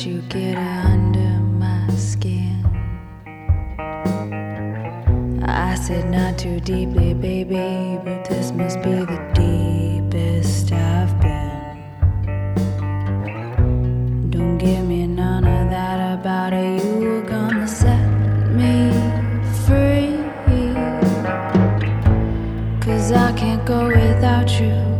let you get under my skin. I said not too deeply, baby, but this must be the deepest I've been. Don't give me none of that about it. You were gonna set me free, 'cause I can't go without you.